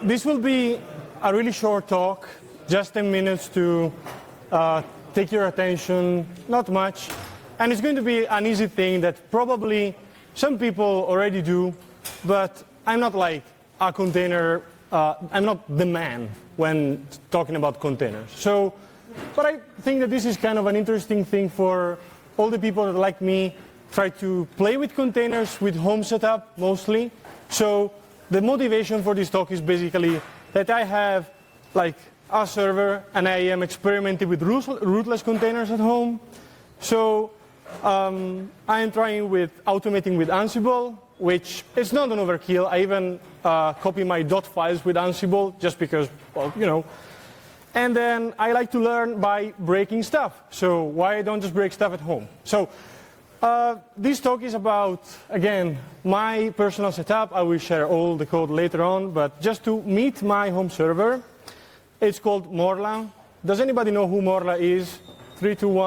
This will be a really short talk, just 10 minutes to take your attention, not much. And it's going to be an easy thing that probably some people already do, but I'm not like a container, I'm not the man when talking about containers. So, but I think that this is kind of an interesting thing for all the people that, like me, try to play with containers with home setup mostly. So the motivation for this talk is basically that I have like a server and I am experimenting with rootless containers at home. So I am trying with automating with Ansible, which is not an overkill. I even copy my dot files with Ansible just because, well, you know. And then I like to learn by breaking stuff. So why don't just break stuff at home? So this talk is about, again, my personal setup. I will share all the code later on, but just to meet my home server, it's called Morla. Does anybody know who Morla is? 3, 2, 1.